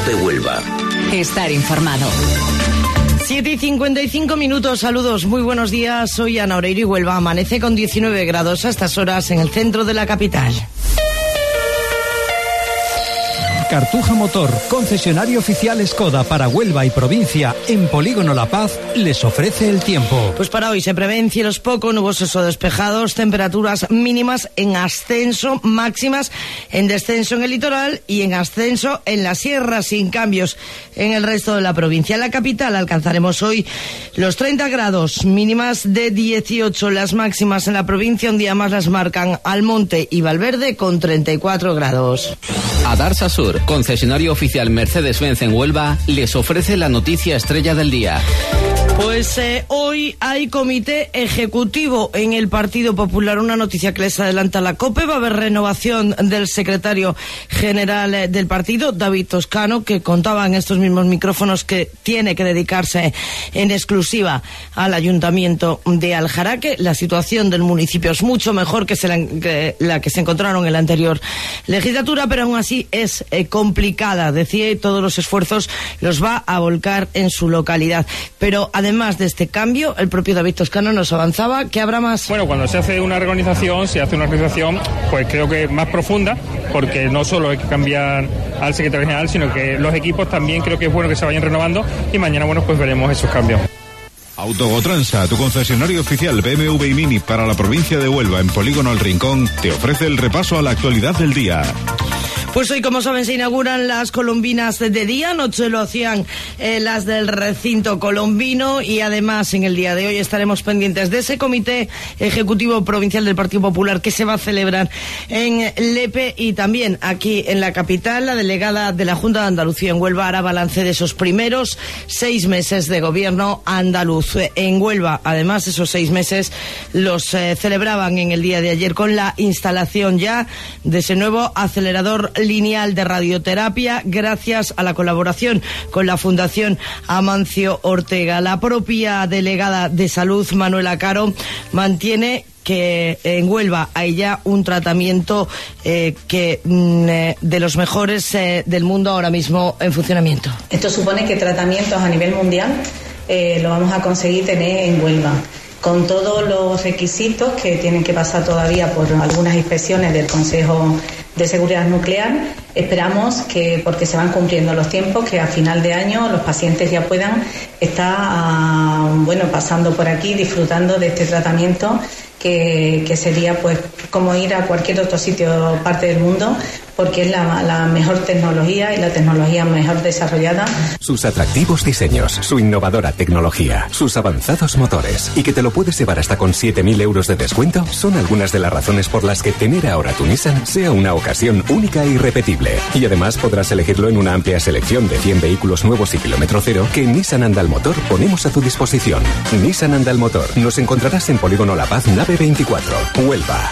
de Huelva. Estar informado. 7:55, saludos, muy buenos días, soy Ana Oreiro y Huelva amanece con 19 grados a estas horas en el centro de la capital. Cartuja Motor, concesionario oficial Skoda para Huelva y provincia en Polígono La Paz, les ofrece el tiempo. Pues para hoy se prevén cielos poco nubosos o despejados, temperaturas mínimas en ascenso, máximas en descenso en el litoral y en ascenso en la sierra, sin cambios en el resto de la provincia. En la capital alcanzaremos hoy los 30 grados, mínimas de 18, las máximas en la provincia un día más las marcan Almonte y Valverde con 34 grados. Adarsa Sur, concesionario oficial Mercedes-Benz en Huelva, les ofrece la noticia estrella del día. Pues hoy hay comité ejecutivo en el Partido Popular, una noticia que les adelanta la COPE. Va a haber renovación del secretario general del partido, David Toscano, que contaba en estos mismos micrófonos que tiene que dedicarse en exclusiva al Ayuntamiento de Aljaraque. La situación del municipio es mucho mejor que la que se encontraron en la anterior legislatura, pero aún así es complicada, decía, y todos los esfuerzos los va a volcar en su localidad. Pero además de este cambio, el propio David Toscano nos avanzaba que habrá más. Bueno, cuando se hace una reorganización, pues creo que más profunda, porque no solo hay que cambiar al secretario general, sino que los equipos también creo que es bueno que se vayan renovando y mañana, bueno, pues veremos esos cambios. Autogotransa, tu concesionario oficial BMW y Mini para la provincia de Huelva en Polígono El Rincón, te ofrece el repaso a la actualidad del día. Pues hoy, como saben, se inauguran las colombinas de día, anoche lo hacían las del recinto colombino y además en el día de hoy estaremos pendientes de ese comité ejecutivo provincial del Partido Popular que se va a celebrar en Lepe y también aquí en la capital. La delegada de la Junta de Andalucía en Huelva hará balance de esos primeros 6 meses de gobierno andaluz en Huelva. Además, esos 6 meses los celebraban en el día de ayer con la instalación ya de ese nuevo acelerador lineal de radioterapia gracias a la colaboración con la Fundación Amancio Ortega. La propia delegada de Salud, Manuela Caro, mantiene que en Huelva hay ya un tratamiento de los mejores del mundo ahora mismo en funcionamiento. Esto supone que tratamientos a nivel mundial lo vamos a conseguir tener en Huelva, con todos los requisitos que tienen que pasar todavía por algunas inspecciones del Consejo de Seguridad Nuclear. Esperamos que, porque se van cumpliendo los tiempos, que a final de año los pacientes ya puedan estar pasando por aquí, disfrutando de este tratamiento que sería pues como ir a cualquier otro sitio, parte del mundo, porque es la mejor tecnología y la tecnología mejor desarrollada. Sus atractivos diseños, su innovadora tecnología, sus avanzados motores y que te lo puedes llevar hasta con 7.000 euros de descuento son algunas de las razones por las que tener ahora tu Nissan sea una ocasión única e irrepetible. Y además podrás elegirlo en una amplia selección de 100 vehículos nuevos y kilómetro cero que en Nissan Andalmotor ponemos a tu disposición. Nissan Andalmotor. Nos encontrarás en Polígono La Paz, nave 24, Huelva.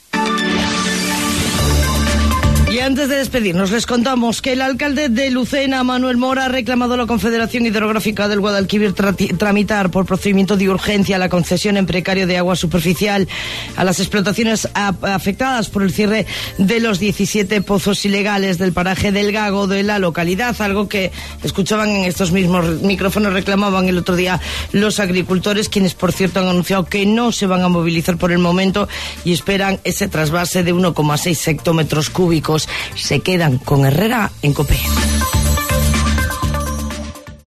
Y antes de despedirnos, les contamos que el alcalde de Lucena, Manuel Mora, ha reclamado a la Confederación Hidrográfica del Guadalquivir tramitar por procedimiento de urgencia la concesión en precario de agua superficial a las explotaciones afectadas por el cierre de los 17 pozos ilegales del paraje del Gago de la localidad, algo que escuchaban en estos mismos micrófonos, reclamaban el otro día los agricultores, quienes por cierto han anunciado que no se van a movilizar por el momento y esperan ese trasvase de 1,6 hectómetros cúbicos. Se quedan con Herrera en COPE.